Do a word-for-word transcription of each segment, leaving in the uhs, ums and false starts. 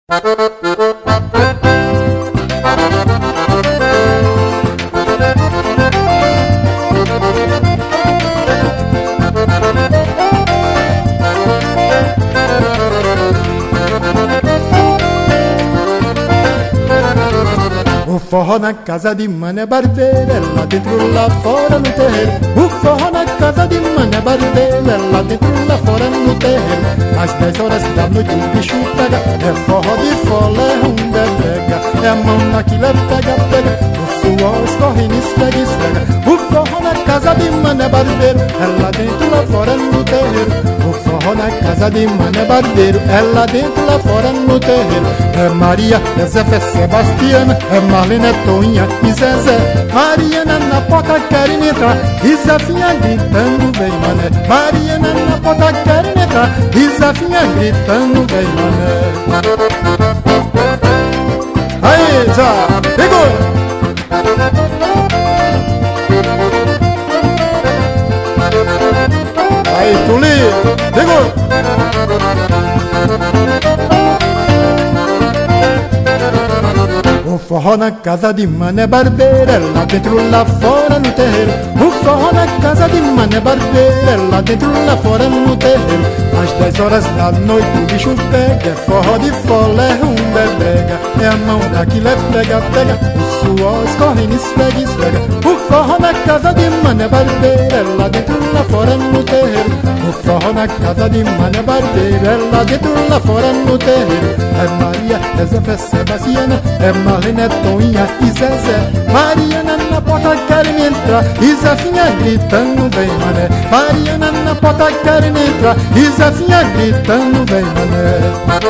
O forró na casa de Mané Barbeiro, é lá dentro, lá fora no terreiro. O forró na casa de Mané Barbeiro, é lá dentro, lá fora no terreiro. Às dez horas da noite o bicho pega, é forró de fola, é rumba, é brega. É a mão naquilo, é pega, pega. O suor escorre, esfrega, esfrega. O forró na casa de Mané Barbeiro, é lá dentro, lá fora no terreiro. O forró na casa de Mané Barbeiro, é lá dentro, lá fora no terreiro. É Maria, é Zé, é Sebastiana, é Marlene, é Toinha e Zezé. Mariana na porta querem entrar e Zefinha gritando vem mané. Mariana na porta querem entrar e Zefinha gritando vem mané. Aí, já, pegou! Aí, Tuli, pegou! O forró na casa de Mané Barbeiro, é lá dentro, lá fora no terreiro. O forró na casa de Mané Barbeiro, é lá dentro, lá fora no terreiro. Às dez horas da noite o bicho pega, é forró de fola, é rumba, é brega. É a mão daquilo, é pega, pega. O suor escorre, esfrega, esfrega. O forró na casa de Mané Barbeiro, é lá dentro, lá fora no terreiro. O forró na casa de Mané Barbeiro, é lá dentro, lá fora no terreiro. É Maria, é Zé, é Sebastiana, é Marlene, é Toinha e Zezé. Mariana na porta querem entrar e Zefinha gritando vem mané. Mariana na porta querem entrar e Zefinha gritando vem mané.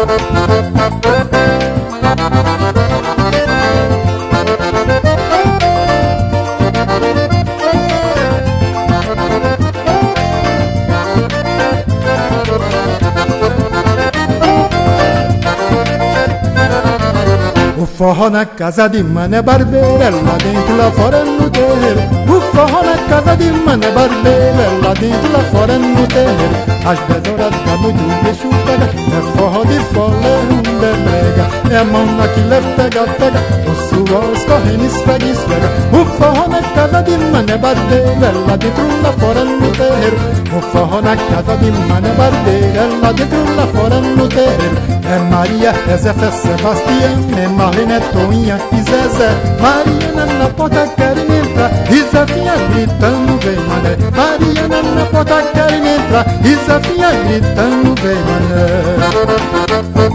O forró na casa de Mané Barbeiro, é lá dentro, lá fora no terreiro. O forró na casa de Mané Barbeiro, é lá dentro, lá fora no terreiro. Às dez horas da noite o bicho pega, é forró de fola, é rumba, é brega. É a mão naquilo, é pega, pega. O suor escorrendo, esfrega, esfrega. O forró na casa de Mané Barbeiro, é lá dentro, lá fora no terreiro. O forró na casa de Mané Barbeiro, é lá dentro, lá fora no terreiro. É Maria, é Zé, é Sebastiana, é Marlene, é Toinha e Zezé. Mariana na porta querem entrar e Zefinha gritando vem mané. Mariana na porta querem entrar e Zefinha gritando vem mané.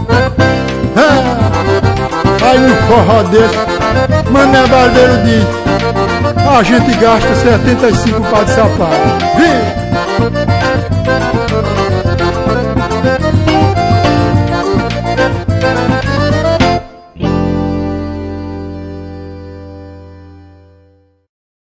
Ah, aí um forró desse, Mané Barbeiro diz: a gente gasta setenta e cinco pau de sapato. Vem!